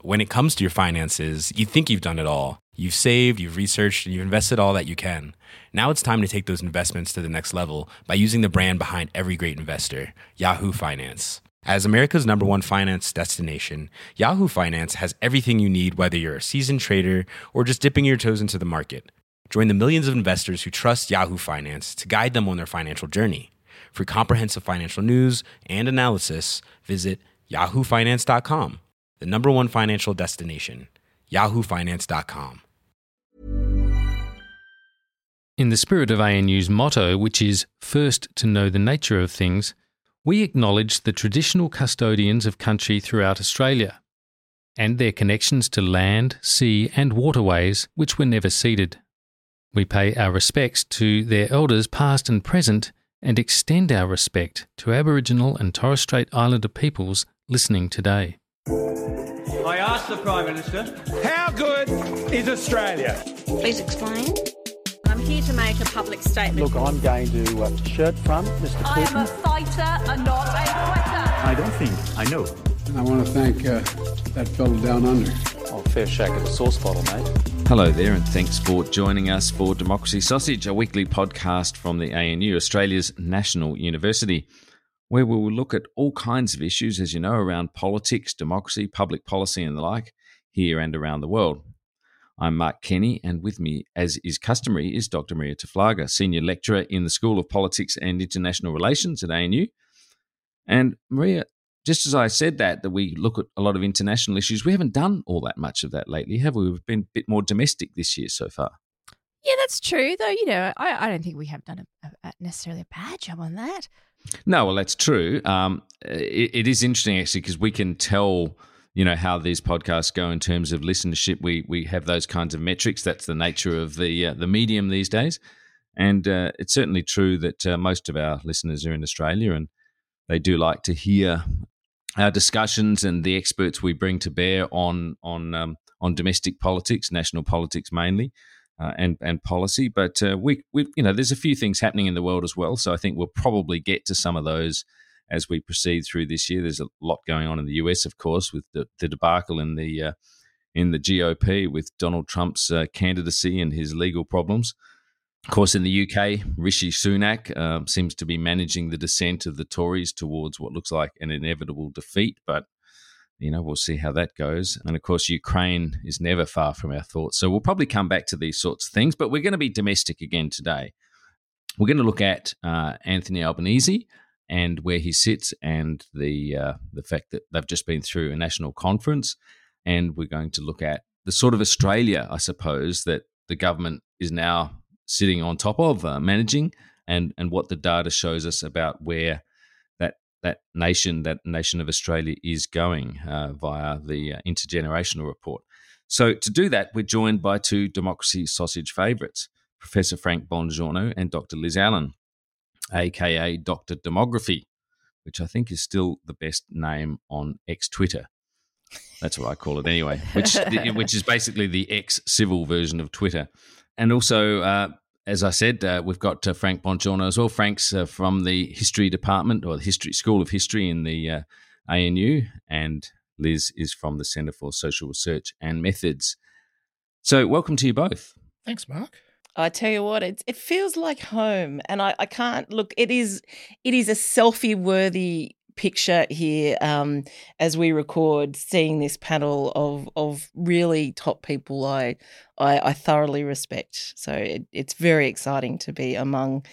when it comes to your finances, you think you've done it all. You've saved, you've researched, and you've invested all that you can. Now it's time to take those investments to the next level by using the brand behind every great investor, Yahoo Finance. As America's #1 finance destination, Yahoo Finance has everything you need, whether you're a seasoned trader or just dipping your toes into the market. Join the millions of investors who trust Yahoo Finance to guide them on their financial journey. For comprehensive financial news and analysis, visit yahoofinance.com, the #1 financial destination, yahoofinance.com. In the spirit of ANU's motto, which is first to know the nature of things, we acknowledge the traditional custodians of country throughout Australia and their connections to land, sea and waterways which were never ceded. We pay our respects to their elders past and present and extend our respect to Aboriginal and Torres Strait Islander peoples listening today. I asked the Prime Minister, how good is Australia? Please explain. I'm here to make a public statement. Look, I'm going to shirt front Mr. Putin. I am a fighter and not a quitter. I don't think I know. And I want to thank that fellow down under. Oh, fair shake of the sauce bottle, mate. Hello there, and thanks for joining us for Democracy Sausage, a weekly podcast from the ANU, Australia's national university, where we will look at all kinds of issues, as you know, around politics, democracy, public policy and the like, here and around the world. I'm Mark Kenny, and with me, as is customary, is Dr. Maria Taflaga, Senior Lecturer in the School of Politics and International Relations at ANU. And Maria, just as I said that we look at a lot of international issues, we haven't done all that much of that lately, have we? We've been a bit more domestic this year so far. Yeah, that's true, though. You know, I don't think we have done necessarily a bad job on that. No, well, that's true. It is interesting, actually, because we can tell, you know, how these podcasts go in terms of listenership. We have those kinds of metrics. That's the nature of the medium these days. And it's certainly true that most of our listeners are in Australia, and they do like to hear our discussions and the experts we bring to bear on domestic politics, national politics mainly, and policy. But we you know, there's a few things happening in the world as well. So I think we'll probably get to some of those as we proceed through this year. There's a lot going on in the US, of course, with the debacle in the GOP with Donald Trump's candidacy and his legal problems. Of course, in the UK, Rishi Sunak seems to be managing the descent of the Tories towards what looks like an inevitable defeat, but you know, we'll see how that goes. And of course, Ukraine is never far from our thoughts. So we'll probably come back to these sorts of things, but we're going to be domestic again today. We're going to look at Anthony Albanese and where he sits, and the fact that they've just been through a national conference. And we're going to look at the sort of Australia, I suppose, that the government is now sitting on top of, managing, and what the data shows us about where that nation of Australia is going via the intergenerational report. So to do that, we're joined by two Democracy Sausage favourites, Professor Frank Bongiorno and Dr. Liz Allen, aka Dr. Demography, which I think is still the best name on ex-Twitter. That's what I call it anyway, which is basically the ex-civil version of Twitter. And also, as I said, we've got Frank Bongiorno as well. Frank's from the History Department, or the School of History in the ANU, and Liz is from the Centre for Social Research and Methods. So welcome to you both. Thanks, Mark. I tell you what, it feels like home, and I can't look. It is a selfie-worthy picture here as we record, seeing this panel of really top people I thoroughly respect. So it's very exciting to be among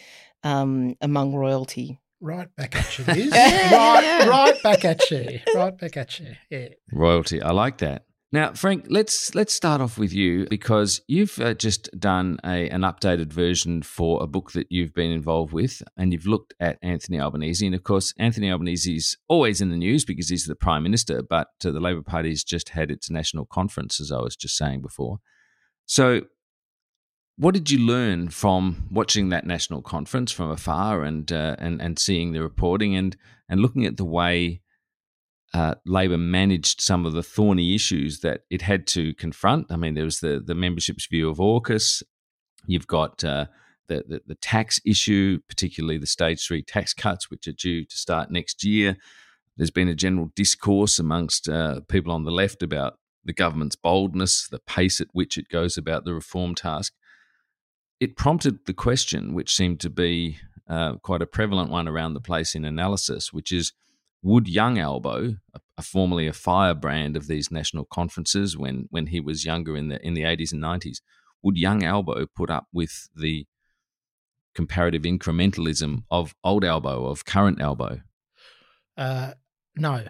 royalty. Right back at you, Liz. right back at you. Right back at you. Yeah. Royalty. I like that. Now, Frank, let's start off with you, because you've just done an updated version for a book that you've been involved with, and you've looked at Anthony Albanese. And, of course, Anthony Albanese is always in the news because he's the Prime Minister, but the Labor Party's just had its national conference, as I was just saying before. So what did you learn from watching that national conference from afar and seeing the reporting and looking at the way Labor managed some of the thorny issues that it had to confront? I mean, there was the membership's view of AUKUS. You've got the tax issue, particularly the Stage 3 tax cuts, which are due to start next year. There's been a general discourse amongst people on the left about the government's boldness, the pace at which it goes about the reform task, it prompted the question, which seemed to be quite a prevalent one around the place in analysis, which is, would young Albo, formerly a firebrand of these national conferences when he was younger in the 80s and 90s, would young Albo put up with the comparative incrementalism of old Albo, of current Albo? No.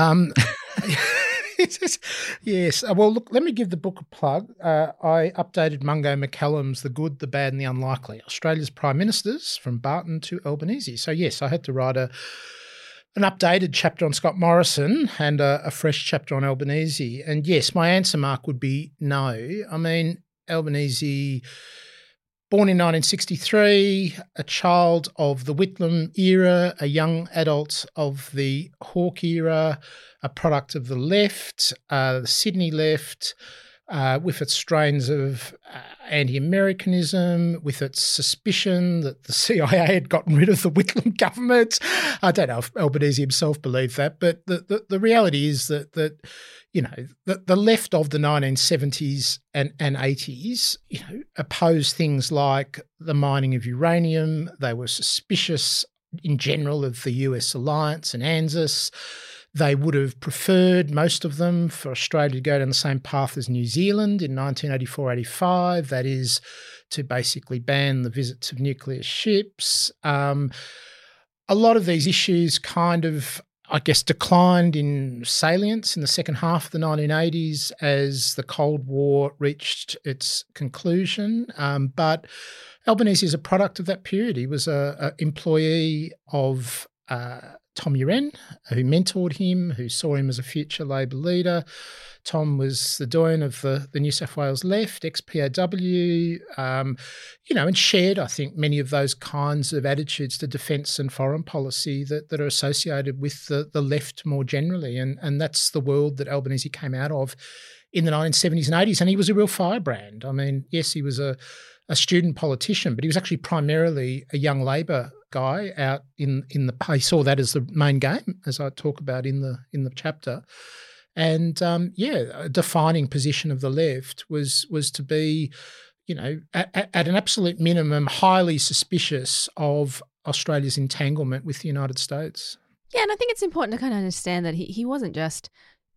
Yes. Well, look, let me give the book a plug. I updated Mungo McCallum's The Good, the Bad and the Unlikely, Australia's Prime Ministers from Barton to Albanese. So, yes, I had to write an updated chapter on Scott Morrison and a fresh chapter on Albanese. And, yes, my answer, Mark, would be no. I mean, Albanese, born in 1963, a child of the Whitlam era, a young adult of the Hawke era, a product of the left, the Sydney left, with its strains of anti-Americanism, with its suspicion that the CIA had gotten rid of the Whitlam government. I don't know if Albanese himself believed that, but the reality is that you know, the left of the 1970s and 80s, you know, opposed things like the mining of uranium. They were suspicious in general of the US alliance and ANZUS. They would have preferred, most of them, for Australia to go down the same path as New Zealand in 1984-85, that is, to basically ban the visits of nuclear ships. A lot of these issues kind of, I guess, declined in salience in the second half of the 1980s as the Cold War reached its conclusion. But Albanese is a product of that period. He was an employee of Tom Uren, who mentored him, who saw him as a future Labor leader. Tom was the doyen of the New South Wales left, ex-PAW, you know, and shared, I think, many of those kinds of attitudes to defence and foreign policy that are associated with the left more generally. And that's the world that Albanese came out of in the 1970s and 80s. And he was a real firebrand. I mean, yes, he was a student politician, but he was actually primarily a young Labor guy out in the. He saw that as the main game, as I talk about in the chapter, and a defining position of the left was to be, you know, at an absolute minimum, highly suspicious of Australia's entanglement with the United States. Yeah, and I think it's important to kind of understand that he wasn't just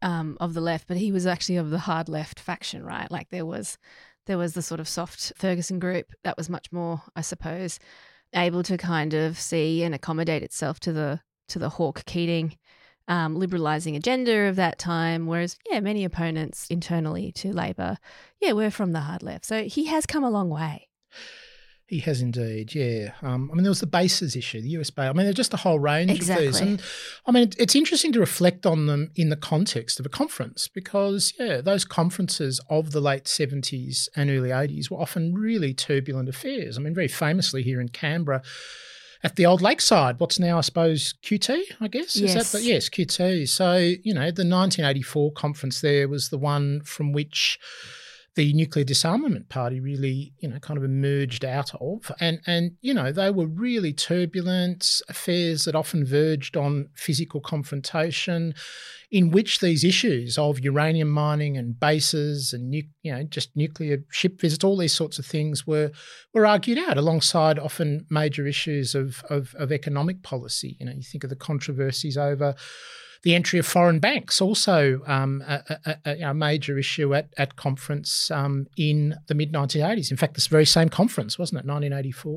of the left, but he was actually of the hard left faction, right? Like there was the sort of soft Ferguson group that was much more, I suppose, able to kind of see and accommodate itself to the Hawke-Keating liberalising agenda of that time, whereas, many opponents internally to Labor, were from the hard left. So he has come a long way. He has indeed, yeah. I mean, there was the bases issue, the US base. I mean, there's just a whole range of these. And I mean, it's interesting to reflect on them in the context of a conference because, those conferences of the late 70s and early 80s were often really turbulent affairs. I mean, very famously here in Canberra, at the old Lakeside, what's now, I suppose, QT, I guess? Yes. Yes, QT. So, you know, the 1984 conference there was the one from which the Nuclear Disarmament Party really, you know, kind of emerged out of. And you know, they were really turbulent affairs that often verged on physical confrontation, in which these issues of uranium mining and bases and, just nuclear ship visits, all these sorts of things were argued out alongside often major issues of economic policy. You know, you think of the controversies over the entry of foreign banks, also a major issue at conference in the mid-1980s. In fact, this very same conference, wasn't it, 1984?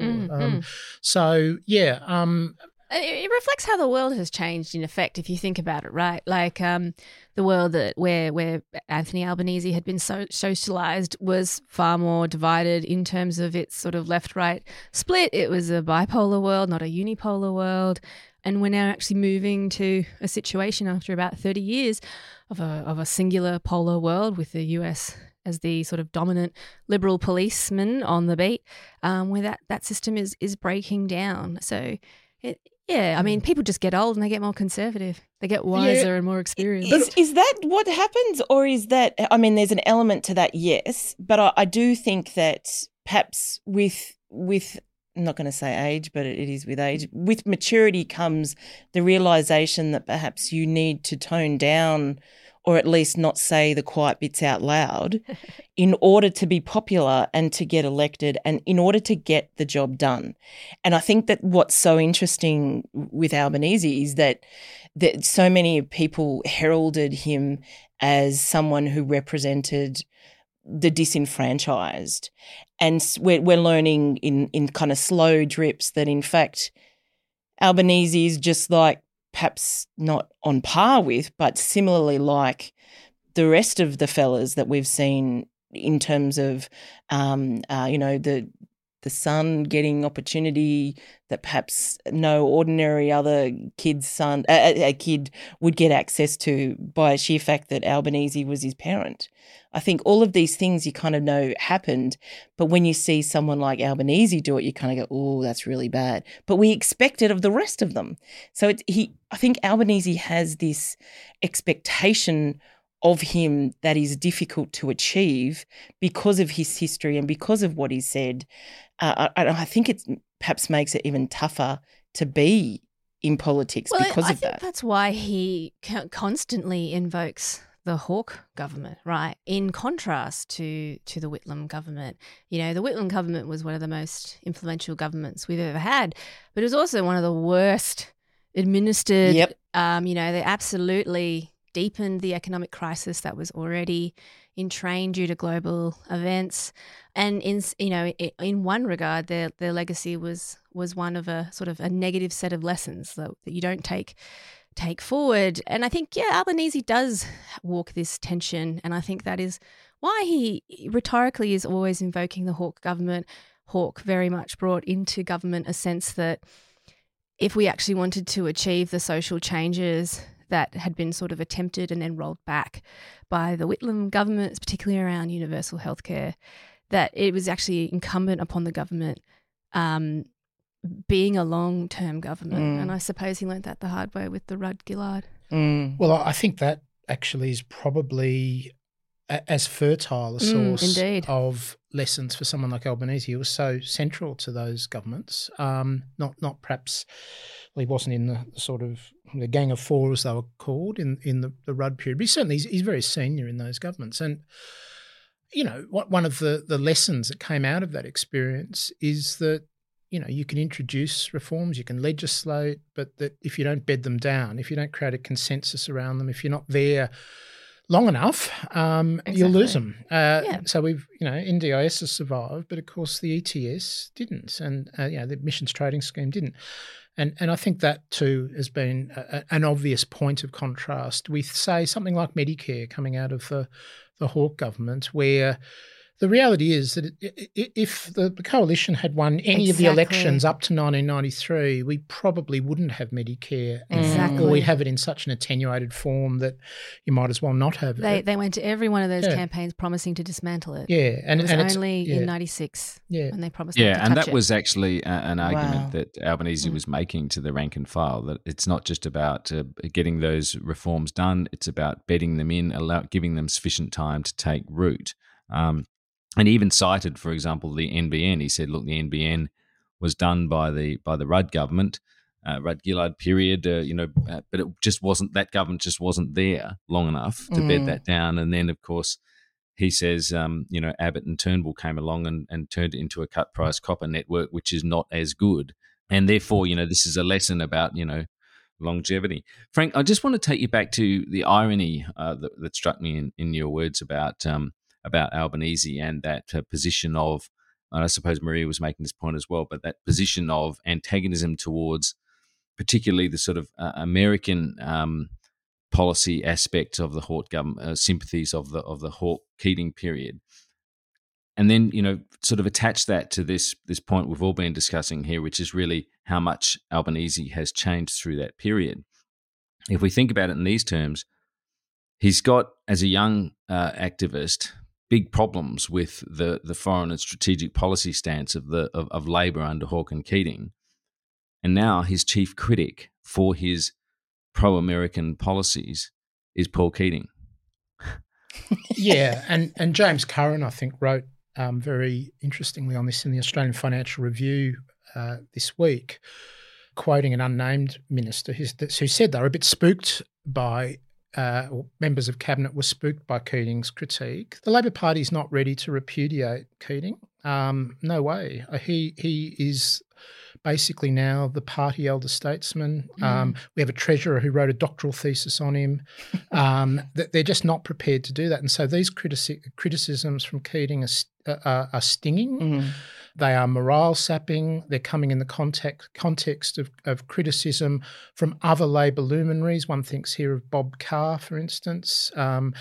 It reflects how the world has changed, in effect, if you think about it, right? Like the world where Anthony Albanese had been socialised was far more divided in terms of its sort of left-right split. It was a bipolar world, not a unipolar world. And we're now actually moving to a situation after about 30 years of a singular polar world with the US as the sort of dominant liberal policeman on the beat, where that system is breaking down. So, I mean, people just get old and they get more conservative. They get wiser and more experienced. Is that what happens, or is that? I mean, there's an element to that, yes, but I do think that perhaps with I'm not going to say age, but it is with age. With maturity comes the realisation that perhaps you need to tone down or at least not say the quiet bits out loud in order to be popular and to get elected and in order to get the job done. And I think that what's so interesting with Albanese is that so many people heralded him as someone who represented the disenfranchised. And we're learning in kind of slow drips that, in fact, Albanese is just like perhaps not on par with, but similarly like the rest of the fellas that we've seen in terms of, the son getting opportunity that perhaps no ordinary other kid's son, a kid would get access to by sheer fact that Albanese was his parent. I think all of these things you kind of know happened, but when you see someone like Albanese do it, you kind of go, oh, that's really bad. But we expect it of the rest of them. So I think Albanese has this expectation of him that is difficult to achieve because of his history and because of what he said. I think it perhaps makes it even tougher to be in politics because of that. I think that's why he constantly invokes the Hawke government, right? In contrast to the Whitlam government. The Whitlam government was one of the most influential governments we've ever had, but it was also one of the worst administered. Yep. They absolutely deepened the economic crisis that was already in train due to global events. And in one regard, their legacy was one of a sort of a negative set of lessons that you don't take forward. And I think, Albanese does walk this tension. And I think that is why he rhetorically is always invoking the Hawke government. Hawke very much brought into government a sense that if we actually wanted to achieve the social changes that had been sort of attempted and then rolled back by the Whitlam government, particularly around universal healthcare, that it was actually incumbent upon the government being a long-term government. And I suppose he learnt that the hard way with the Rudd-Gillard. Well, I think that actually is probably as fertile a source of lessons for someone like Albanese. He was so central to those governments. Not perhaps, well, he wasn't in the sort of the Gang of Four, as they were called, in the Rudd period, but certainly he's very senior in those governments. And one of the lessons that came out of that experience is that you can introduce reforms, you can legislate, but that if you don't bed them down, if you don't create a consensus around them, if you're not there long enough, you'll lose them. So we've, NDIS has survived, but of course the ETS didn't, and the emissions trading scheme didn't. And I think that too has been an obvious point of contrast with, say, something like Medicare coming out of the Hawke government, where the reality is that if the coalition had won any of the elections up to 1993, we probably wouldn't have Medicare. Exactly. Or we'd have it in such an attenuated form that you might as well not have it. They went to every one of those campaigns promising to dismantle it. Yeah. And it was only in 96 when they promised not to touch it. Yeah, and that was actually an argument that Albanese was making to the rank and file, that it's not just about getting those reforms done, it's about bedding them in, giving them sufficient time to take root. And he even cited, for example, the NBN. He said, look, the NBN was done by the Rudd government, Rudd-Gillard period, but it just wasn't, that government just wasn't there long enough to bed that down. And then, of course, he says, Abbott and Turnbull came along and turned it into a cut price copper network, which is not as good. And therefore, this is a lesson about, longevity. Frank, I just want to take you back to the irony that struck me in your words about Albanese and that position of, and I suppose Maria was making this point as well, but that position of antagonism towards particularly the sort of American policy aspect of the Hawke government, sympathies of the Hawke-Keating period. And then, sort of attach that to this point we've all been discussing here, which is really how much Albanese has changed through that period. If we think about it in these terms, he's got, as a young activist, big problems with the foreign and strategic policy stance of Labor under Hawke and Keating. And now his chief critic for his pro-American policies is Paul Keating. Yeah, and James Curran, I think, wrote very interestingly on this in the Australian Financial Review this week, quoting an unnamed minister who said they were a bit spooked by or members of cabinet were spooked by Keating's critique. The Labor Party is not ready to repudiate Keating. No way. He is basically now the party elder statesman. We have a treasurer who wrote a doctoral thesis on him. They're just not prepared to do that. And so these criticisms from Keating are stinging. They are morale sapping. They're coming in the context of criticism from other Labor luminaries. One thinks here of Bob Carr, for instance.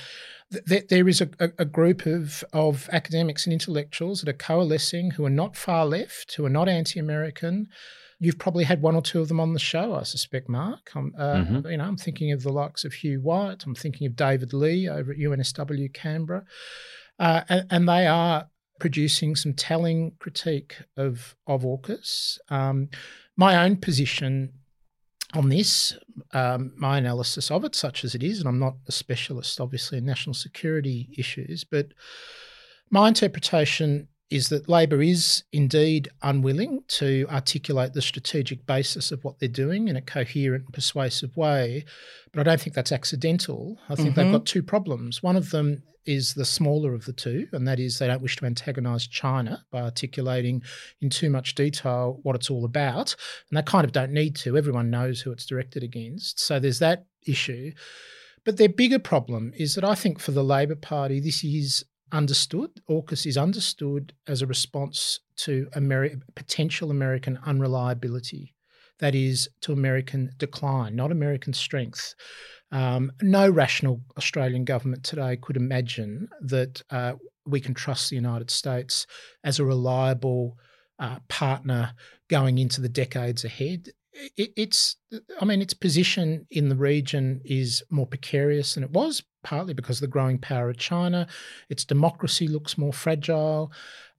There is a group of academics and intellectuals that are coalescing who are not far left, who are not anti-American. You've probably had one or two of them on the show, I suspect, Mark. I'm thinking of the likes of Hugh White. I'm thinking of David Lee over at UNSW Canberra. And they are producing some telling critique of AUKUS. My own position on this, my analysis of it, such as it is, and I'm not a specialist, obviously, in national security issues, but my interpretation is that Labor is indeed unwilling to articulate the strategic basis of what they're doing in a coherent and persuasive way, but I don't think that's accidental. I think they've got two problems. One of them is the smaller of the two, and that is they don't wish to antagonise China by articulating in too much detail what it's all about, and they kind of don't need to. Everyone knows who it's directed against. So there's that issue. But their bigger problem is that I think for the Labor Party, this is understood. AUKUS is understood as a response to potential American unreliability. That is, to American decline, not American strength. No rational Australian government today could imagine that we can trust the United States as a reliable partner going into the decades ahead. Its position in the region is more precarious than it was, partly because of the growing power of China. Its democracy looks more fragile.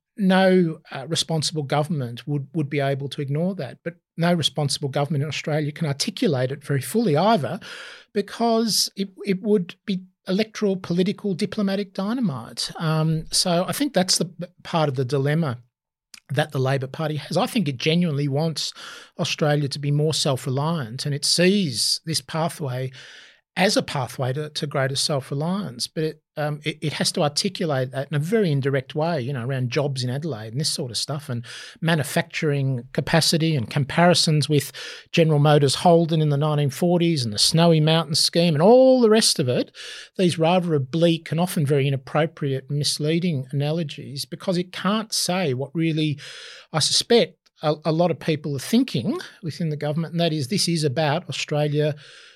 No responsible government would be able to ignore that, but no responsible government in Australia can articulate it very fully either, because it would be electoral, political, diplomatic dynamite. So I think that's the part of the dilemma that the Labor Party has. I think it genuinely wants Australia to be more self-reliant, and it sees this pathway as a pathway to greater self-reliance, but it has to articulate that in a very indirect way, around jobs in Adelaide and this sort of stuff, and manufacturing capacity and comparisons with General Motors Holden in the 1940s and the Snowy Mountain scheme and all the rest of it, these rather oblique and often very inappropriate and misleading analogies, because it can't say what really, I suspect, a lot of people are thinking within the government, and that is this is about Australia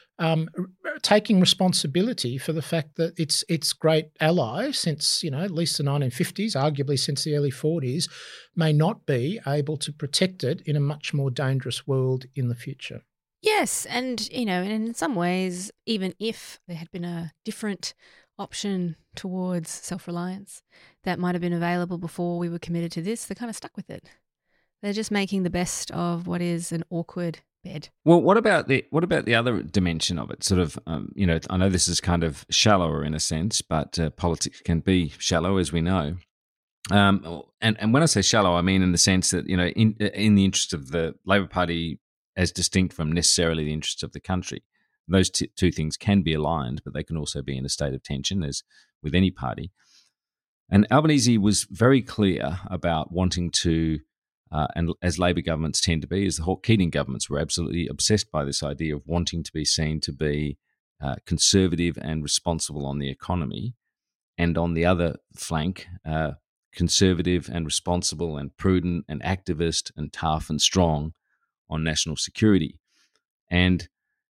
taking responsibility for the fact that its great ally since, at least the 1950s, arguably since the early 40s, may not be able to protect it in a much more dangerous world in the future. Yes, and, and in some ways, even if there had been a different option towards self-reliance that might have been available before we were committed to this, they're kind of stuck with it. They're just making the best of what is an awkward bed. Well, what about the other dimension of it? Sort of, I know this is kind of shallower in a sense, but politics can be shallow, as we know. And when I say shallow, I mean in the sense that in the interest of the Labor Party, as distinct from necessarily the interests of the country, those two things can be aligned, but they can also be in a state of tension, as with any party. And Albanese was very clear about wanting to. And as Labor governments tend to be, as the Hawke-Keating governments were absolutely obsessed by this idea of wanting to be seen to be conservative and responsible on the economy, and on the other flank, conservative and responsible and prudent and activist and tough and strong on national security. And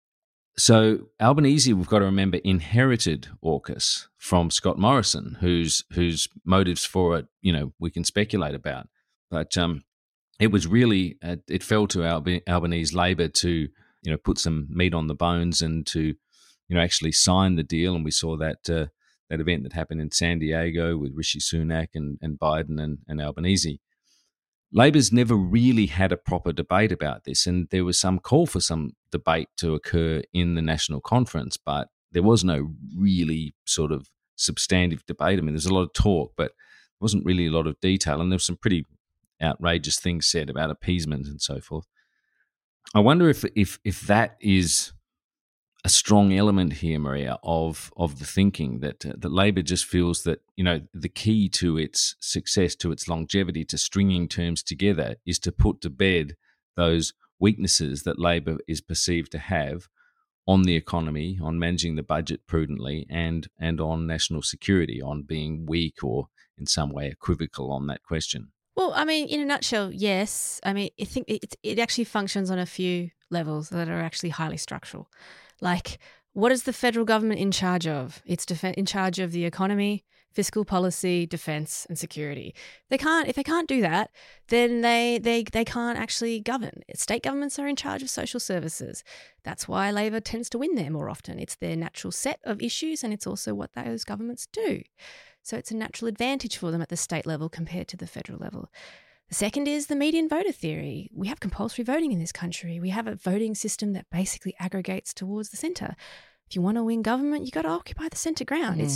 so Albanese, we've got to remember, inherited AUKUS from Scott Morrison, whose motives for it, we can speculate about, but it was really it fell to Albanese Labor to put some meat on the bones and to actually sign the deal. And we saw that event that happened in San Diego with Rishi Sunak and Biden and Albanese. Labor's never really had a proper debate about this, and there was some call for some debate to occur in the National Conference, but there was no really sort of substantive debate. I mean, there's a lot of talk, but there wasn't really a lot of detail, and there was some pretty outrageous things said about appeasement and so forth. I wonder if that is a strong element here, Maria, of the thinking that Labor just feels that, you know, the key to its success, to its longevity, to stringing terms together, is to put to bed those weaknesses that Labor is perceived to have on the economy, on managing the budget prudently, and on national security, on being weak or in some way equivocal on that question. Well, I mean, in a nutshell, yes. I mean, I think it actually functions on a few levels that are actually highly structural. Like, what is the federal government in charge of? It's in charge of the economy, fiscal policy, defence and security. If they can't do that, then they can't actually govern. State governments are in charge of social services. That's why Labor tends to win there more often. It's their natural set of issues, and it's also what those governments do. So it's a natural advantage for them at the state level compared to the federal level. The second is the median voter theory. We have compulsory voting in this country. We have a voting system that basically aggregates towards the centre. If you want to win government, you've got to occupy the centre ground. It's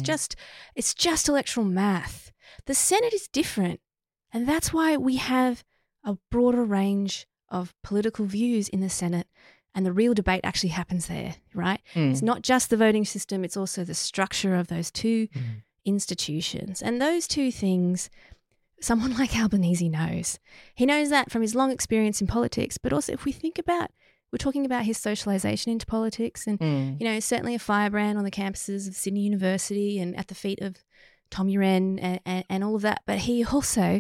just electoral math. The Senate is different, and that's why we have a broader range of political views in the Senate, and the real debate actually happens there, right? It's not just the voting system, it's also the structure of those two institutions. And those two things, someone like Albanese knows. He knows that from his long experience in politics, but also if we think about, we're talking about his socialisation into politics and, you know, certainly a firebrand on the campuses of Sydney University and at the feet of Tom Uren and all of that. But he also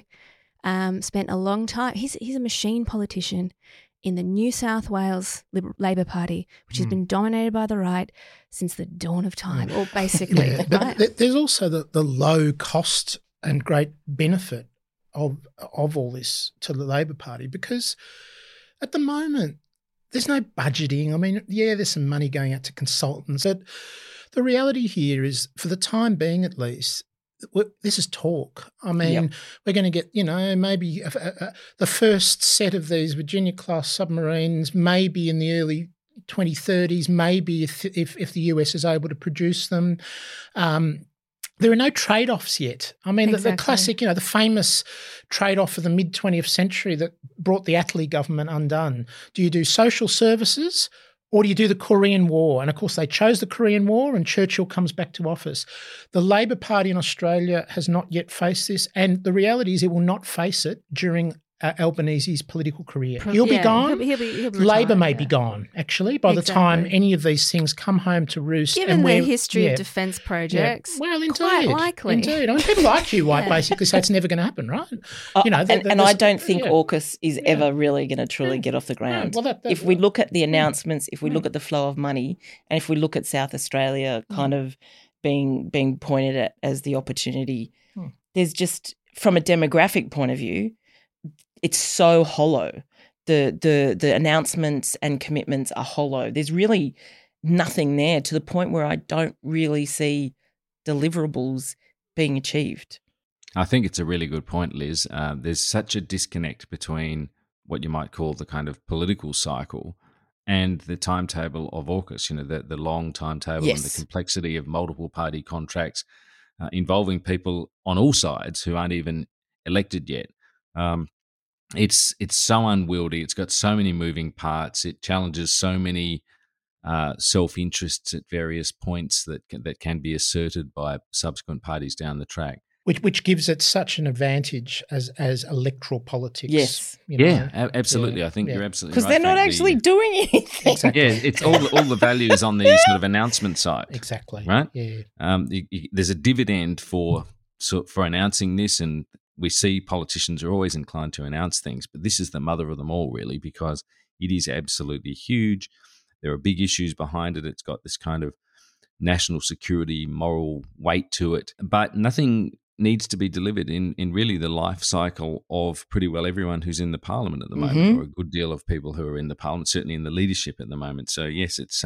spent a long time, he's a machine politician in the New South Wales Labor Party, which has been dominated by the right since the dawn of time, or basically. Yeah, but right? There's also the low cost and great benefit of all this to the Labor Party, because at the moment there's no budgeting. I mean, yeah, there's some money going out to consultants. The reality here is, for the time being at least, this is talk. I mean, we're going to get, you know, maybe the first set of these Virginia-class submarines maybe in the early 2030s, maybe if the US is able to produce them. There are no trade-offs yet. I mean, the classic, you know, the famous trade-off of the mid-20th century that brought the Attlee government undone. Do you do social services or do you do the Korean War? And, of course, they chose the Korean War and Churchill comes back to office. The Labor Party in Australia has not yet faced this, and the reality is it will not face it during Albanese's political career. He'll be gone. He'll be Labor retired, may be gone, actually, by the time any of these things come home to roost. Given the history of defence projects, well, indeed, quite likely. Indeed. I mean, people like you, basically say it's never going to happen, right? You know, and I don't think AUKUS is ever really going to truly get off the ground. If we look at the announcements, if we look at the flow of money, and if we look at South Australia kind of being pointed at as the opportunity, there's just, from a demographic point of view, it's so hollow. The announcements and commitments are hollow. There's really nothing there, to the point where I don't really see deliverables being achieved. I think it's a really good point, Liz. There's such a disconnect between what you might call the kind of political cycle and the timetable of AUKUS, you know, the long timetable and the complexity of multiple party contracts involving people on all sides who aren't even elected yet. It's so unwieldy. It's got so many moving parts. It challenges so many self-interests at various points that can be asserted by subsequent parties down the track. Which gives it such an advantage as electoral politics. Yes. You know? Yeah, absolutely. I think you're absolutely right. Because they're not actually doing anything. Exactly. Yeah, it's all the values on the sort of announcement side. Exactly. Right? Yeah. There's a dividend for announcing this, and we see politicians are always inclined to announce things, but this is the mother of them all, really, because it is absolutely huge. There are big issues behind it. It's got this kind of national security, moral weight to it, but nothing needs to be delivered in really the life cycle of pretty well everyone who's in the parliament at the moment, or a good deal of people who are in the parliament, certainly in the leadership at the moment. So yes, it's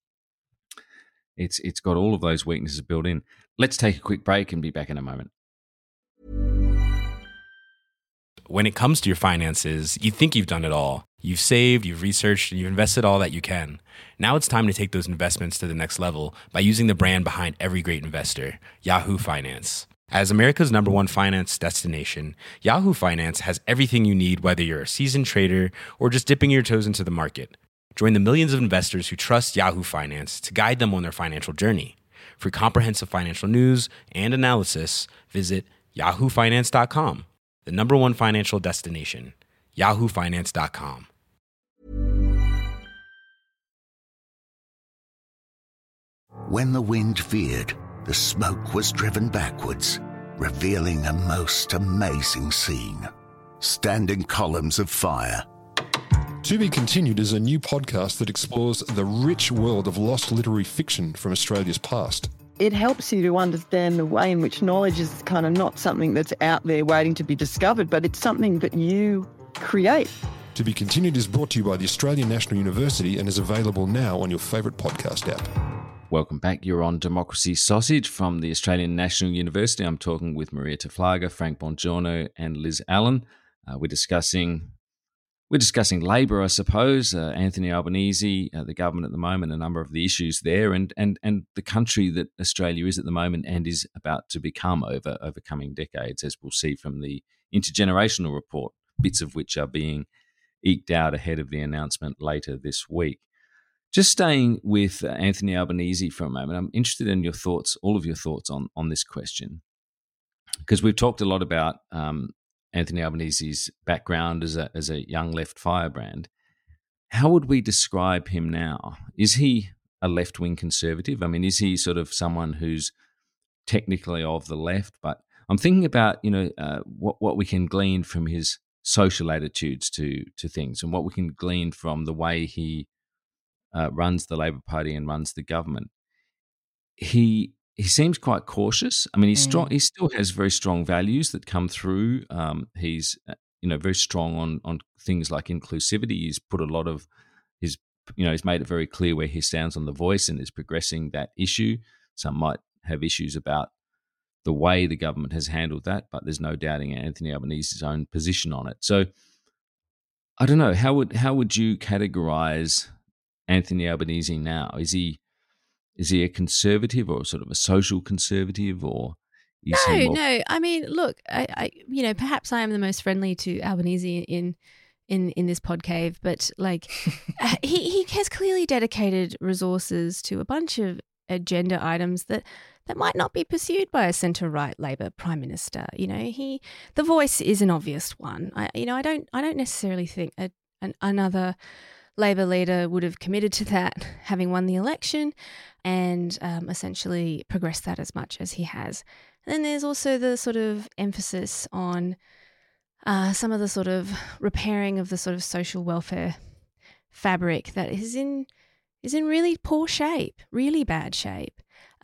got all of those weaknesses built in. Let's take a quick break and be back in a moment. When it comes to your finances, you think you've done it all. You've saved, you've researched, and you've invested all that you can. Now it's time to take those investments to the next level by using the brand behind every great investor, Yahoo Finance. As America's #1 finance destination, Yahoo Finance has everything you need, whether you're a seasoned trader or just dipping your toes into the market. Join the millions of investors who trust Yahoo Finance to guide them on their financial journey. For comprehensive financial news and analysis, visit yahoofinance.com, the #1 financial destination, yahoofinance.com. When the wind veered, the smoke was driven backwards, revealing a most amazing scene. Standing columns of fire. To Be Continued is a new podcast that explores the rich world of lost literary fiction from Australia's past. It helps you to understand the way in which knowledge is kind of not something that's out there waiting to be discovered, but it's something that you create. To Be Continued is brought to you by the Australian National University and is available now on your favourite podcast app. Welcome back. You're on Democracy Sausage from the Australian National University. I'm talking with Maria Taflaga, Frank Bongiorno and Liz Allen. We're discussing Labor, I suppose, Anthony Albanese, the government at the moment, a number of the issues there, and the country that Australia is at the moment and is about to become over coming decades, as we'll see from the intergenerational report, bits of which are being eked out ahead of the announcement later this week. Just staying with Anthony Albanese for a moment, I'm interested in your thoughts, all of your thoughts on this question, because we've talked a lot about Anthony Albanese's background as a young left firebrand. How would we describe him now? Is he a left-wing conservative? I mean, is he sort of someone who's technically of the left? But I'm thinking about what we can glean from his social attitudes to things, and what we can glean from the way he runs the Labor Party and runs the government. He seems quite cautious. I mean, he's strong. He still has very strong values that come through. He's very strong on things like inclusivity. He's put a lot of his, he's made it very clear where he stands on The Voice and is progressing that issue. Some might have issues about the way the government has handled that, but there's no doubting Anthony Albanese's own position on it. So I don't know, how would you categorize Anthony Albanese now? Is he a conservative or sort of a social conservative, or is he more... No. I mean, look, I perhaps I am the most friendly to Albanese in this pod cave, but like he has clearly dedicated resources to a bunch of agenda items that might not be pursued by a centre-right Labor Prime Minister. The Voice is an obvious one. I don't necessarily think another Labor leader would have committed to that, having won the election, and essentially progressed that as much as he has. And then there's also the sort of emphasis on some of the sort of repairing of the sort of social welfare fabric that is in really poor shape, really bad shape.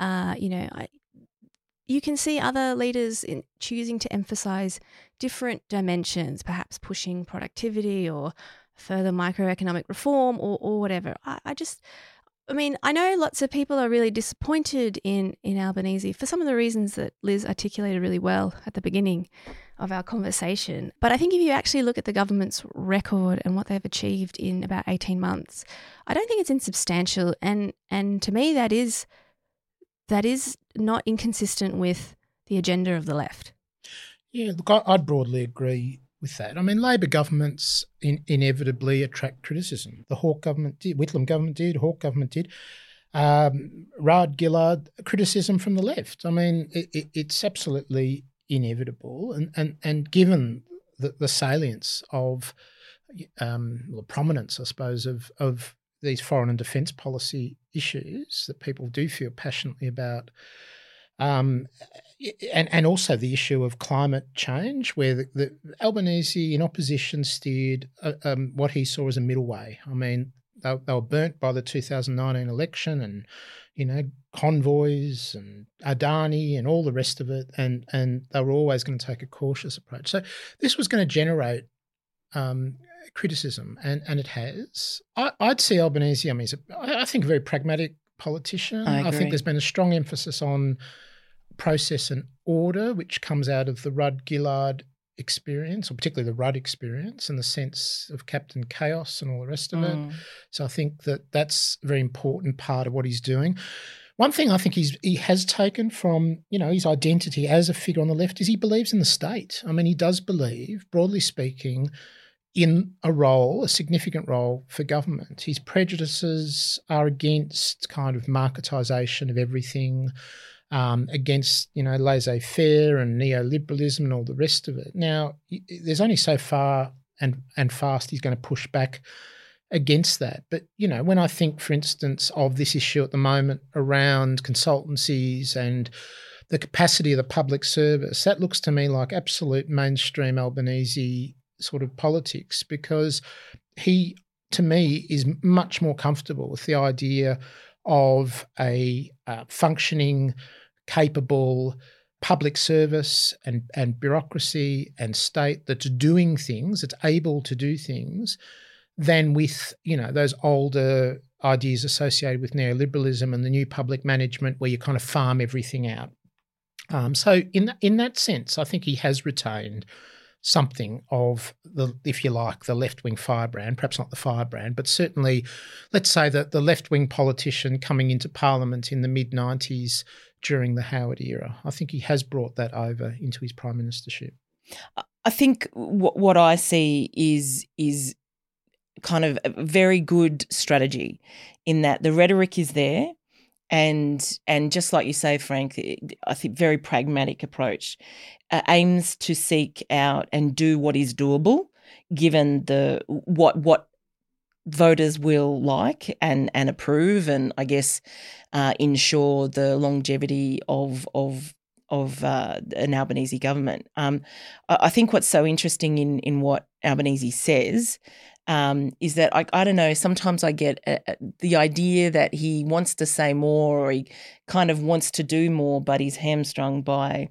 You can see other leaders choosing to emphasise different dimensions, perhaps pushing productivity or further microeconomic reform or whatever. I know lots of people are really disappointed in Albanese for some of the reasons that Liz articulated really well at the beginning of our conversation. But I think if you actually look at the government's record and what they've achieved in about 18 months, I don't think it's insubstantial. And to me, that is not inconsistent with the agenda of the left. Yeah, look, I'd broadly agree with that. I mean, Labor governments inevitably attract criticism. The Hawke government did, Whitlam government did, Hawke government did. Rudd, Gillard, criticism from the left. I mean, it's absolutely inevitable. And given the salience of the prominence, I suppose, of these foreign and defence policy issues that people do feel passionately about, and also the issue of climate change, where the Albanese in opposition steered what he saw as a middle way. I mean, they were burnt by the 2019 election, and convoys and Adani and all the rest of it, and they were always going to take a cautious approach. So this was going to generate criticism, and it has. I'd see Albanese, I think, a very pragmatic politician. I think there's been a strong emphasis on process and order, which comes out of the Rudd-Gillard experience, or particularly the Rudd experience, and the sense of Captain Chaos and all the rest of it. So I think that's a very important part of what he's doing. One thing I think he has taken from his identity as a figure on the left is he believes in the state. I mean, he does believe, broadly speaking, in a significant role for government. His prejudices are against kind of marketisation of everything, against, laissez-faire and neoliberalism and all the rest of it. Now, there's only so far and fast he's going to push back against that. But, when I think, for instance, of this issue at the moment around consultancies and the capacity of the public service, that looks to me like absolute mainstream Albanese sort of politics, because he, to me, is much more comfortable with the idea of a functioning, capable public service and bureaucracy and state that's doing things, that's able to do things, than with, those older ideas associated with neoliberalism and the new public management where you kind of farm everything out. So in that sense, I think he has retained something of the, if you like, the left-wing firebrand, perhaps not the firebrand, but certainly, let's say that the left-wing politician coming into Parliament in the mid-90s during the Howard era. I think he has brought that over into his prime ministership. I think what I see is kind of a very good strategy in that the rhetoric is there, and just like you say, Frank, I think very pragmatic approach, aims to seek out and do what is doable given what voters will like and approve, and I guess ensure the longevity of an Albanese government. I think what's so interesting in what Albanese says is that I don't know, sometimes I get the idea that he wants to say more, or he kind of wants to do more, but he's hamstrung by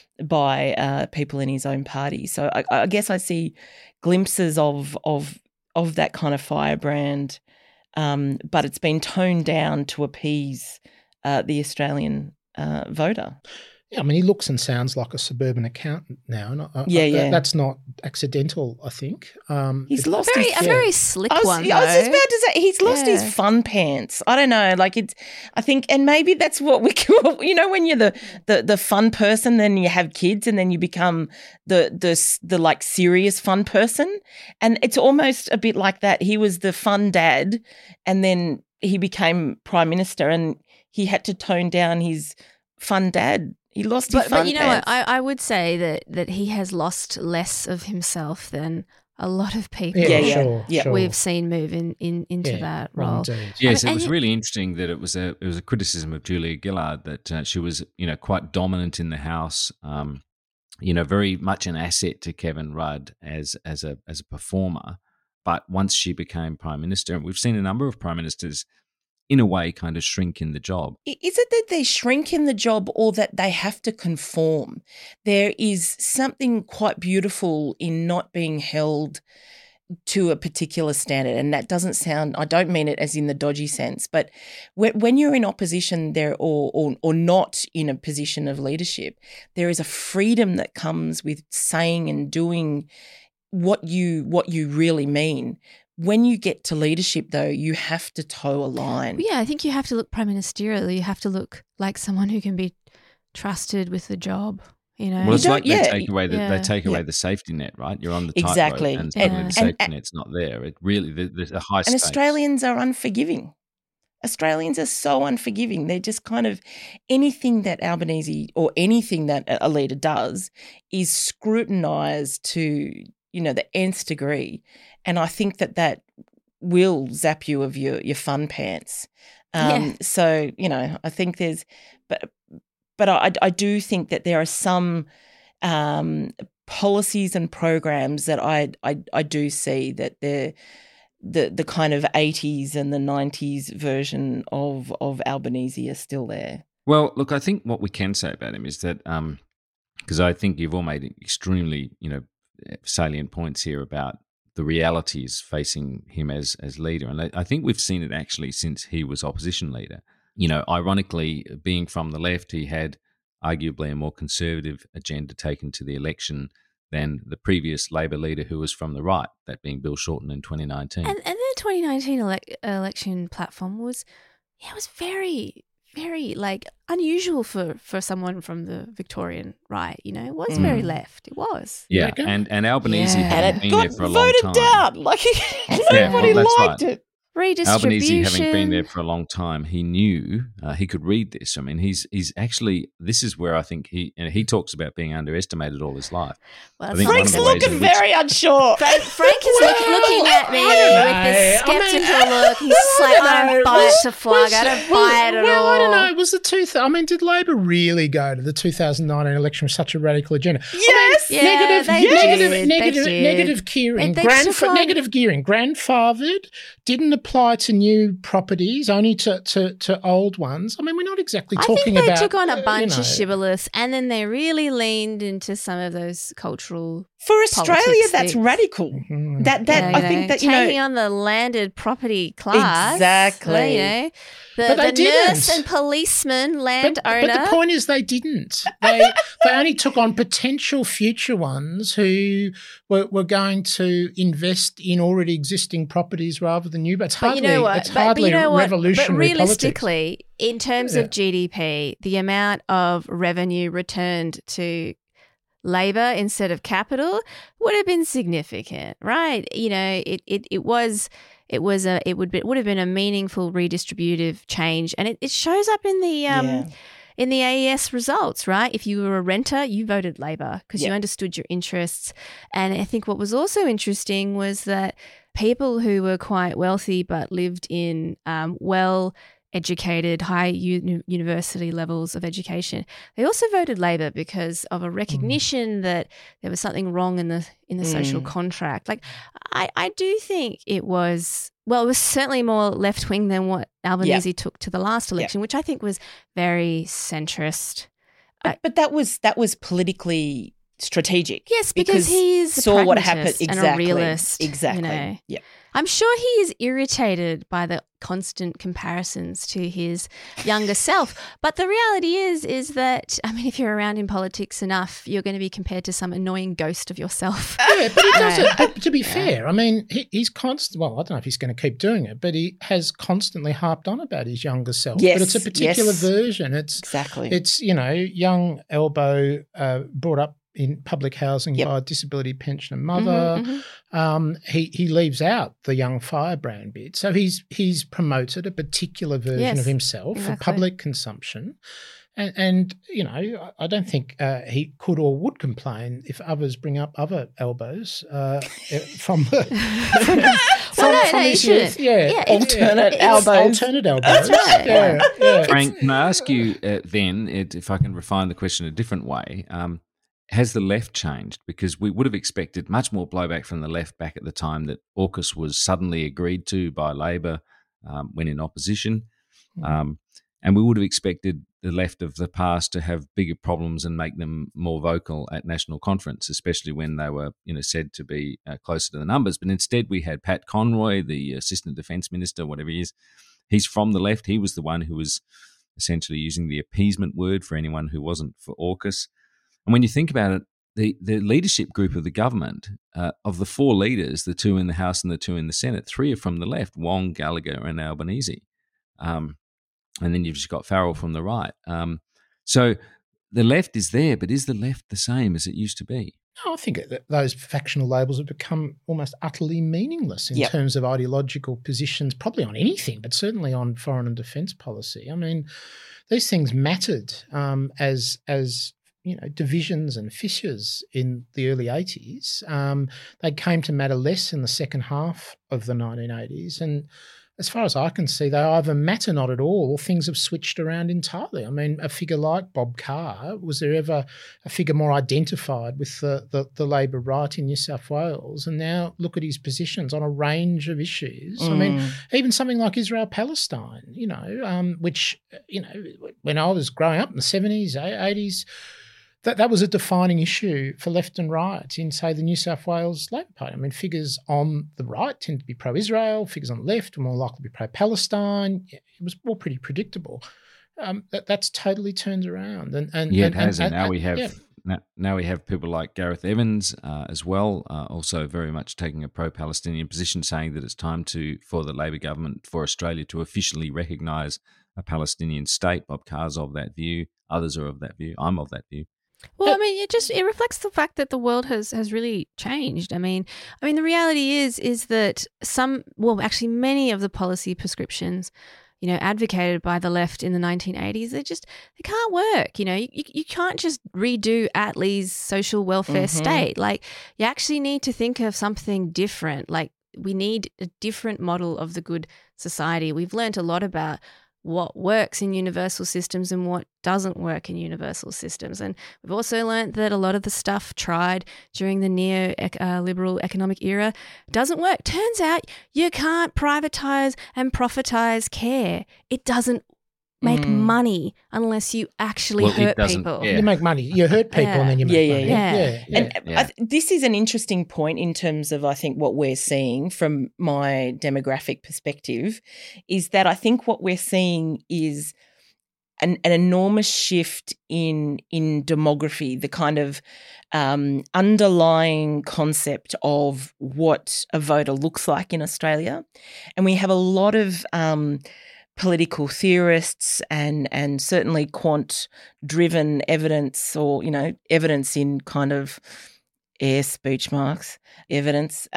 people in his own party. So I guess I see glimpses of that kind of firebrand, but it's been toned down to appease the Australian voter. Yeah, I mean, he looks and sounds like a suburban accountant now. And that's not accidental, I think. He's lost a very slick one, though. I was just about to say, he's lost his fun pants. I don't know, I think, and maybe that's what we call, when you're the fun person, then you have kids, and then you become the like serious fun person. And it's almost a bit like that. He was the fun dad, and then he became prime minister, and he had to tone down his fun dad. He lost his fun But you know what? I would say that he has lost less of himself than a lot of people we've seen move into that role. Yes, it was really interesting that it was a criticism of Julia Gillard that she was quite dominant in the House, very much an asset to Kevin Rudd as a performer. But once she became prime minister, and we've seen a number of prime ministers in a way kind of shrink in the job. Is it that they shrink in the job, or that they have to conform? There is something quite beautiful in not being held to a particular standard, and that doesn't sound, I don't mean it as in the dodgy sense, but when you're in opposition there or not in a position of leadership, there is a freedom that comes with saying and doing what you really mean. When you get to leadership, though, you have to toe a line. Yeah, I think you have to look prime ministerial. You have to look like someone who can be trusted with the job. Well, it's like they take away the safety net, right? You're on the tightrope, and suddenly the safety net's not there. It really there's a high stakes. And Australians are unforgiving. Australians are so unforgiving. They're just kind of, anything that Albanese or anything that a leader does is scrutinised to the nth degree. And I think that will zap you of your fun pants. So, I think there's, but I do think that there are some policies and programs that I do see that they're the kind of 80s and the 90s version of Albanese are still there. Well, look, I think what we can say about him is that, because I think you've all made extremely, salient points here about the realities facing him as leader. And I think we've seen it actually since he was opposition leader. Ironically, being from the left, he had arguably a more conservative agenda taken to the election than the previous Labor leader who was from the right, that being Bill Shorten in 2019. And the 2019 election platform was very, very unusual for someone from the Victorian right. You know, it was very left. It was. Yeah, and Albanese hadn't been there for a long time. Voted down. Nobody liked it. Redistribution. Albanese, having been there for a long time, he knew he could read this. I mean, he's actually, this is where I think he talks about being underestimated all his life. Well, Frank's looking very unsure. Frank is looking at me with this skeptical look. He's just like, I don't buy it to flag. I don't buy it at all. I don't know. Was the did Labor really go to the 2019 election with such a radical agenda? Yes. Negative gearing. Negative gearing. Grandfathered. Didn't apply to new properties, only to old ones. I mean, we're not exactly talking about... I think they took on a bunch of shibboleths, and then they really leaned into some of those cultural For Australia, that's radical. Mm-hmm. I think that, taking on the landed property class. Exactly. The nurse and policeman landowner. But the point is they didn't. They only took on potential future ones who were going to invest in already existing properties rather than new. But it's hardly revolutionary But realistically, in terms of GDP, the amount of revenue returned to Labor instead of capital would have been significant, right? You know, it would have been a meaningful redistributive change, and it shows up in the AES results, right? If you were a renter, you voted Labor because you understood your interests. And I think what was also interesting was that people who were quite wealthy but lived in well-educated, high university levels of education, they also voted Labor because of a recognition that there was something wrong in the social contract. Like, I do think it was certainly more left-wing than what Albanese took to the last election, which I think was very centrist. But that was politically strategic. Yes, because he's saw what happened and a realist. Exactly. You know? Yeah. I'm sure he is irritated by the constant comparisons to his younger self. But the reality is that, I mean, if you're around in politics enough, you're going to be compared to some annoying ghost of yourself. Yeah, but he does it. But to be fair, I mean, he's constant. Well, I don't know if he's going to keep doing it, but he has constantly harped on about his younger self. Yes, but it's a particular version. It's young Elbow brought up in public housing by a disability pensioner mother. He leaves out the young firebrand bit. So he's promoted a particular version of himself for public consumption. And you know, I don't think he could or would complain if others bring up other elbows from his youth. Alternate elbows. Alternate elbows. That's right. Frank, can I ask you then, if I can refine the question a different way, has the left changed? Because we would have expected much more blowback from the left back at the time that AUKUS was suddenly agreed to by Labor when in opposition. And we would have expected the left of the past to have bigger problems and make them more vocal at national conference, especially when they were, said to be closer to the numbers. But instead, we had Pat Conroy, the Assistant Defence Minister, whatever he is. He's from the left. He was the one who was essentially using the appeasement word for anyone who wasn't for AUKUS. And when you think about it, the leadership group of the government, of the four leaders, the two in the House and the two in the Senate, three are from the left, Wong, Gallagher and Albanese. And then you've just got Farrell from the right. So the left is there, but is the left the same as it used to be? No, I think that those factional labels have become almost utterly meaningless in terms of ideological positions, probably on anything, but certainly on foreign and defence policy. I mean, these things mattered as divisions and fissures in the early 80s. They came to matter less in the second half of the 1980s. And as far as I can see, they either matter not at all or things have switched around entirely. I mean, a figure like Bob Carr, was there ever a figure more identified with the Labor right in New South Wales? And now look at his positions on a range of issues. I mean, even something like Israel-Palestine, which, when I was growing up in the 70s, 80s, that was a defining issue for left and right in, say, the New South Wales Labor Party. I mean, figures on the right tend to be pro-Israel, figures on the left are more likely to be pro-Palestine. It was all pretty predictable. That's totally turned around. And it has. And now we have now we have people like Gareth Evans as well, also very much taking a pro-Palestinian position, saying that it's time for the Labor government, for Australia to officially recognise a Palestinian state. Bob Carr's of that view. Others are of that view. I'm of that view. Well, I mean, it reflects the fact that the world has really changed. I mean, the reality is that many of the policy prescriptions, advocated by the left in the 1980s, they can't work. You can't just redo Attlee's social welfare state. Like, you actually need to think of something different. Like, we need a different model of the good society. We've learned a lot about what works in universal systems and what doesn't work in universal systems. And we've also learned that a lot of the stuff tried during the neo-liberal economic era doesn't work. Turns out you can't privatize and profitize care. It doesn't make money unless you actually hurt people. You make money. You hurt people and then you make money. And this is an interesting point in terms of, I think, what we're seeing from my demographic perspective is that I think what we're seeing is an enormous shift in demography, the kind of underlying concept of what a voter looks like in Australia. And we have a lot of political theorists and certainly quant-driven evidence, or evidence in kind of air speech marks evidence,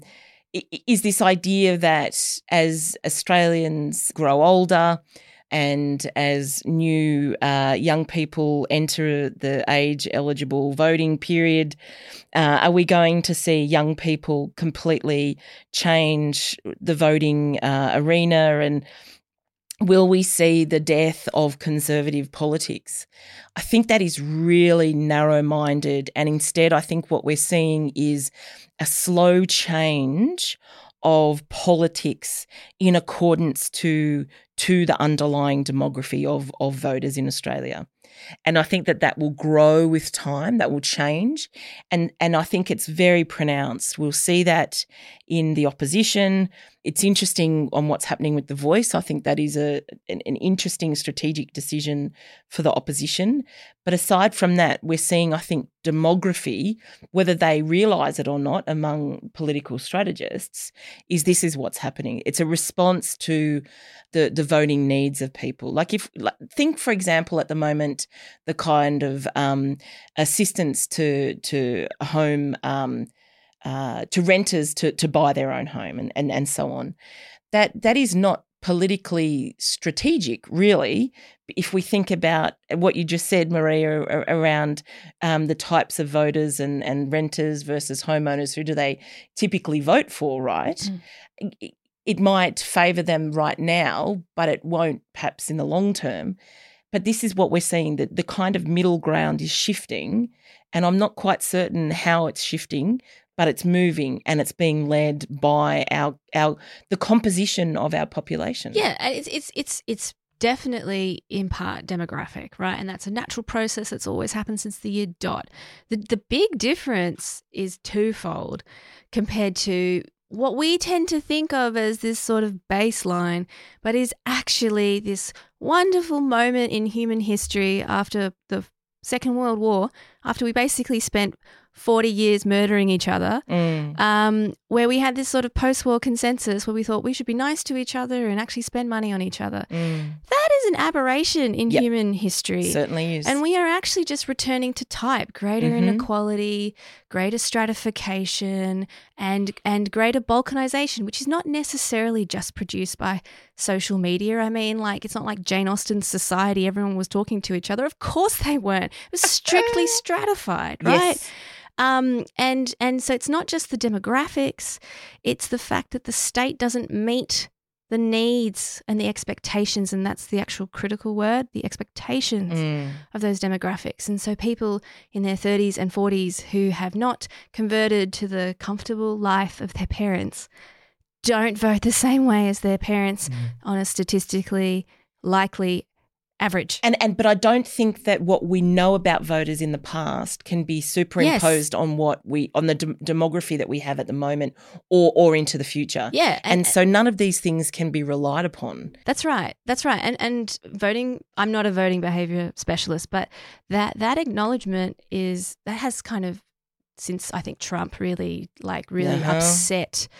is this idea that as Australians grow older and as new young people enter the age-eligible voting period, are we going to see young people completely change the voting arena, and will we see the death of conservative politics? I think that is really narrow-minded, and instead I think what we're seeing is a slow change of politics in accordance to the underlying demography of voters in Australia. And I think that will grow with time, that will change. And I think it's very pronounced. We'll see that in the opposition. It's interesting on what's happening with The Voice. I think that is an interesting strategic decision for the opposition. But aside from that, we're seeing, I think, demography, whether they realise it or not among political strategists, this is what's happening. It's a response to the voting needs of people. Think, for example, at the moment, the kind of assistance to home to renters to buy their own home and so on. That is not politically strategic, really, if we think about what you just said, Maria, around the types of voters and renters versus homeowners. Who do they typically vote for, right? It might favour them right now, but it won't perhaps in the long term. But this is what we're seeing, that the kind of middle ground is shifting, and I'm not quite certain how it's shifting, but it's moving, and it's being led by the composition of our population. Yeah, it's definitely in part demographic, right? And that's a natural process that's always happened since the year dot. The big difference is twofold compared to what we tend to think of as this sort of baseline, but is actually this wonderful moment in human history after the Second World War, after we basically spent 40 years murdering each other, where we had this sort of post-war consensus where we thought we should be nice to each other and actually spend money on each other. That is an aberration in human history. Certainly is. And we are actually just returning to type, greater inequality, greater stratification, and greater balkanization, which is not necessarily just produced by social media. I mean, it's not like Jane Austen's society, everyone was talking to each other. Of course they weren't. It was strictly stratified, right? Yes. And so it's not just the demographics, it's the fact that the state doesn't meet the needs and the expectations, and that's the actual critical word, the expectations of those demographics. And so people in their 30s and 40s who have not converted to the comfortable life of their parents don't vote the same way as their parents on a statistically likely average. But I don't think that what we know about voters in the past can be superimposed on the demography that we have at the moment or into the future. Yeah. And so none of these things can be relied upon. That's right. And voting, I'm not a voting behaviour specialist, but that acknowledgement has kind of, since I think Trump really upset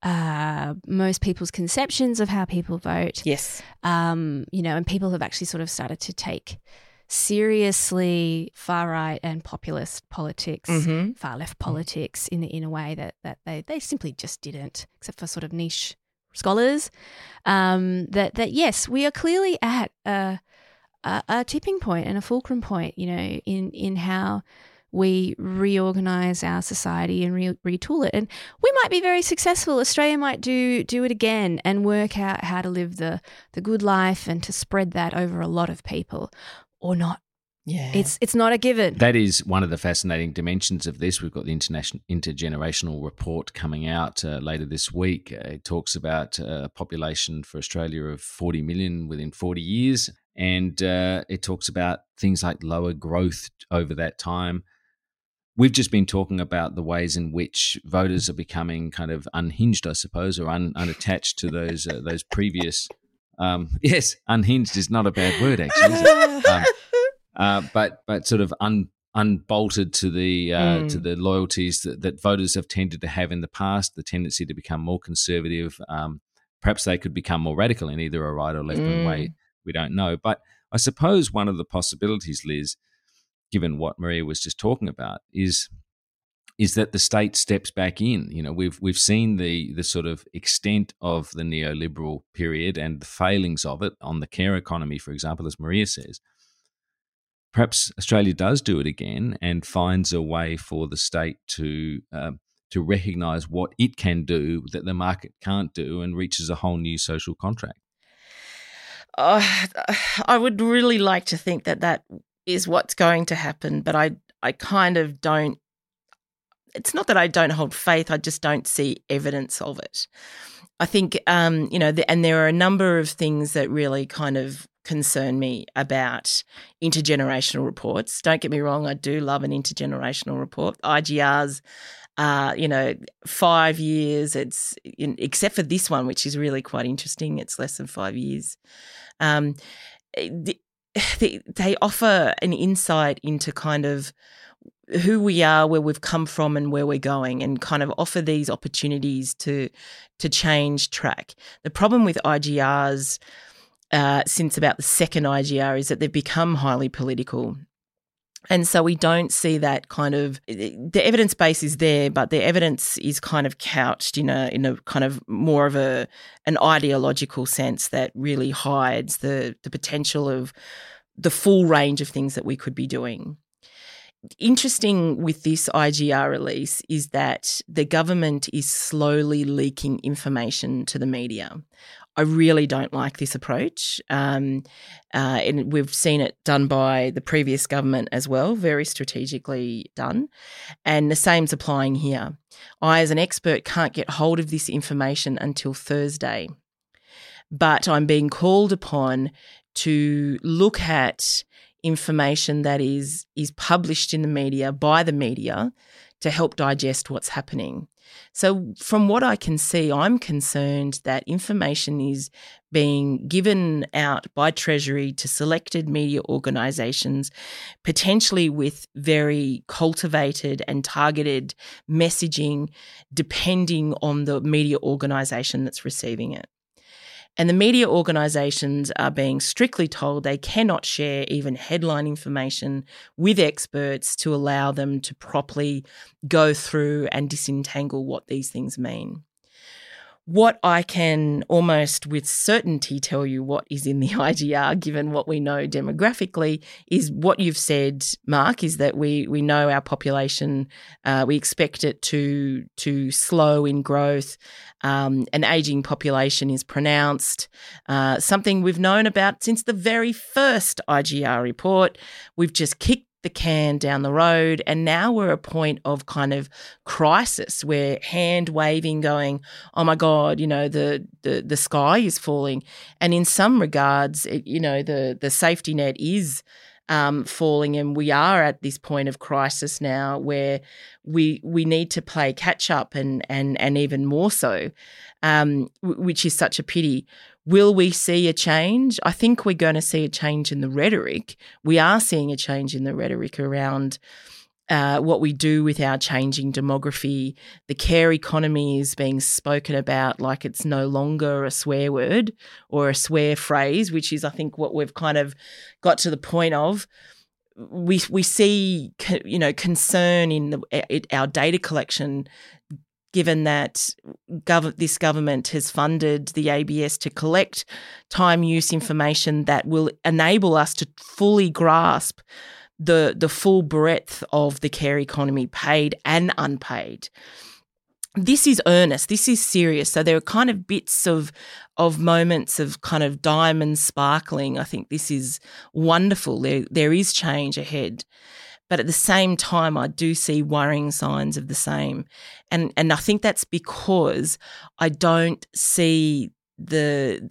most people's conceptions of how people vote. Yes. And people have actually sort of started to take seriously far-right and populist politics, far-left politics in a way that they simply just didn't, except for sort of niche scholars. That yes, we are clearly at a tipping point and a fulcrum point, in how we reorganize our society and retool it. And we might be very successful. Australia might do it again and work out how to live the good life and to spread that over a lot of people, or not. Yeah. It's not a given. That is one of the fascinating dimensions of this. We've got the intergenerational report coming out later this week. It talks about a population for Australia of 40 million within 40 years. And it talks about things like lower growth over that time. We've just been talking about the ways in which voters are becoming kind of unhinged, I suppose, or unattached to those previous. Yes, unhinged is not a bad word, actually, is it? But sort of unbolted to the loyalties that voters have tended to have in the past, the tendency to become more conservative. Perhaps they could become more radical in either a right or left-wing way. We don't know. But I suppose one of the possibilities, Liz, given what Maria was just talking about, is that the state steps back in. We've seen the sort of extent of the neoliberal period and the failings of it on the care economy, for example, as Maria says. Perhaps Australia does do it again and finds a way for the state to recognise what it can do that the market can't do, and reaches a whole new social contract. I would really like to think that is what's going to happen, but I kind of don't. It's not that I don't hold faith, I just don't see evidence of it. I think, and there are a number of things that really kind of concern me about intergenerational reports. Don't get me wrong, I do love an intergenerational report. IGRs, 5 years, except for this one, which is really quite interesting, it's less than 5 years. They offer an insight into kind of who we are, where we've come from and where we're going, and kind of offer these opportunities to change track. The problem with IGRs since about the second IGR is that they've become highly political. And so we don't see that kind of – the evidence base is there, but the evidence is kind of couched in a kind of more of an ideological sense that really hides the potential of the full range of things that we could be doing. Interesting with this IGR release is that the government is slowly leaking information to the media. I really don't like this approach, and we've seen it done by the previous government as well, very strategically done, and the same's applying here. I, as an expert, can't get hold of this information until Thursday, but I'm being called upon to look at information that is published in the media by the media to help digest what's happening. So from what I can see, I'm concerned that information is being given out by Treasury to selected media organisations, potentially with very cultivated and targeted messaging depending on the media organisation that's receiving it. And the media organisations are being strictly told they cannot share even headline information with experts to allow them to properly go through and disentangle what these things mean. What I can almost with certainty tell you what is in the IGR, given what we know demographically, is what you've said, Mark, is that we know our population, we expect it to slow in growth. An ageing population is pronounced, something we've known about since the very first IGR report. We've just kicked the can down the road, and now we're at a point of kind of crisis where hand waving going, oh my God, the sky is falling. And in some regards, the safety net is falling, and we are at this point of crisis now where we need to play catch up and even more so, which is such a pity. Will we see a change? I think we're going to see a change in the rhetoric. We are seeing a change in the rhetoric around what we do with our changing demography. The care economy is being spoken about like it's no longer a swear word or a swear phrase, which is, I think, what we've kind of got to the point of. We see, concern in our data collection, given that this government has funded the ABS to collect time use information that will enable us to fully grasp the full breadth of the care economy, paid and unpaid. This is earnest. This is serious. So there are kind of bits of moments of kind of diamonds sparkling. I think this is wonderful. There is change ahead. But at the same time, I do see worrying signs of the same. And I think that's because I don't see the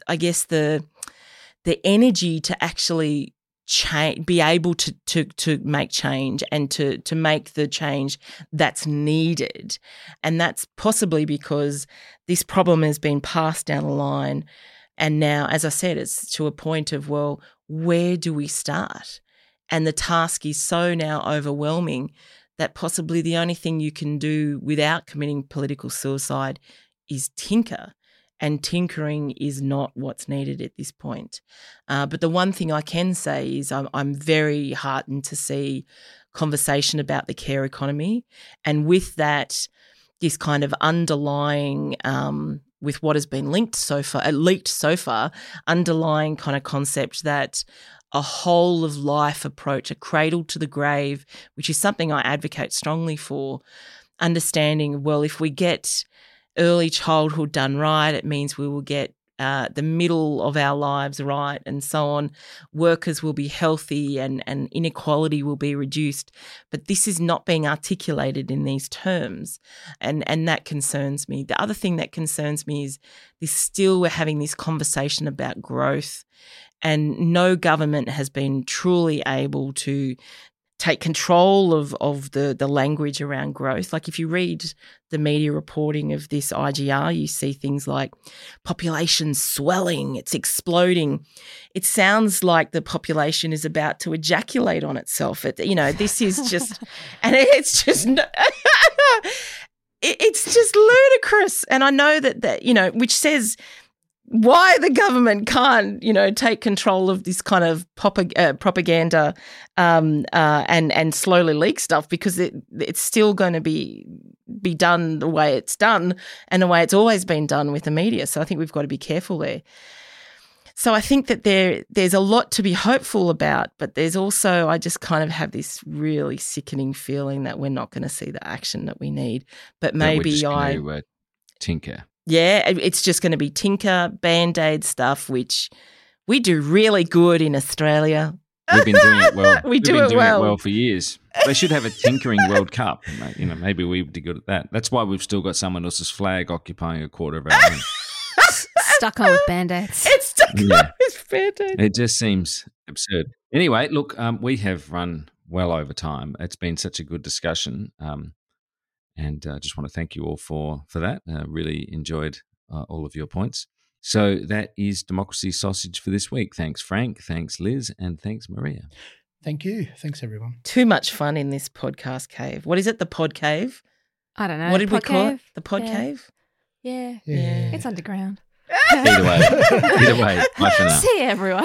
energy to actually be able to make change and to make the change that's needed. And that's possibly because this problem has been passed down the line. And now, as I said, it's to a point of, well, where do we start? And the task is so now overwhelming that possibly the only thing you can do without committing political suicide is tinker. And tinkering is not what's needed at this point. But the one thing I can say is I'm very heartened to see conversation about the care economy. And with that, this kind of underlying, with what has been leaked so far, underlying kind of concept that a whole of life approach, a cradle to the grave, which is something I advocate strongly for, understanding, well, if we get early childhood done right, it means we will get the middle of our lives right and so on. Workers will be healthy and inequality will be reduced. But this is not being articulated in these terms, and that concerns me. The other thing that concerns me is we're having this conversation about growth, and no government has been truly able to take control of the language around growth. Like if you read the media reporting of this IGR, you see things like population swelling, it's exploding. It sounds like the population is about to ejaculate on itself. This is just, and it's just, it's just ludicrous. And I know that which says why the government can't, take control of this kind of propaganda and slowly leak stuff, because it's still going to be done the way it's done and the way it's always been done with the media. So I think we've got to be careful there. So I think that there's a lot to be hopeful about, but there's also, I just kind of have this really sickening feeling that we're not going to see the action that we need. But maybe tinker. Yeah, it's just going to be tinker, Band-Aid stuff, which we do really good in Australia. We've been doing it well. We've been doing it well for years. They should have a tinkering World Cup. Maybe we'd be good at that. That's why we've still got someone else's flag occupying a quarter of our own. Stuck on with Band-Aids. It's stuck on with Band-Aids. It just seems absurd. Anyway, look, we have run well over time. It's been such a good discussion. And I just want to thank you all for that. Really enjoyed all of your points. So that is Democracy Sausage for this week. Thanks, Frank. Thanks, Liz. And thanks, Maria. Thank you. Thanks, everyone. Too much fun in this podcast cave. What is it, the pod cave? I don't know. What did we call it? The pod Yeah. cave? Yeah. It's underground. Either way. Bye for now. See you, everyone.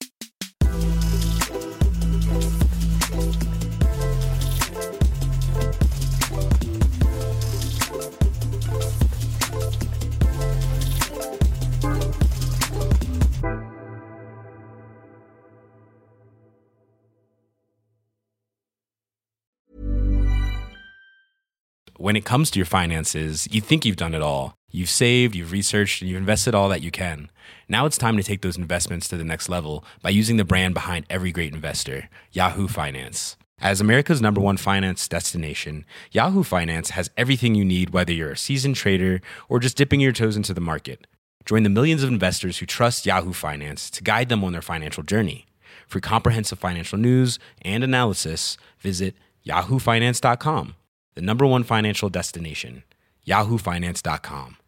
When it comes to your finances, you think you've done it all. You've saved, you've researched, and you've invested all that you can. Now it's time to take those investments to the next level by using the brand behind every great investor, Yahoo Finance. As America's #1 finance destination, Yahoo Finance has everything you need, whether you're a seasoned trader or just dipping your toes into the market. Join the millions of investors who trust Yahoo Finance to guide them on their financial journey. For comprehensive financial news and analysis, visit yahoofinance.com. The #1 financial destination, yahoofinance.com.